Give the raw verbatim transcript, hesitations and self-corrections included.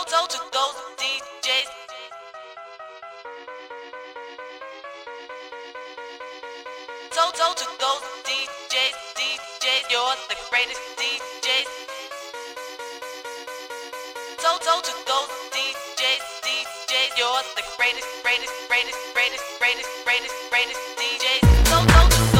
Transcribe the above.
Toto to those D Js. Toto to those D Js, D Js, you're the greatest D Js. Toto to those D Js, D Js, you're the greatest, greatest, greatest, greatest, greatest, greatest, greatest D Js. Toto to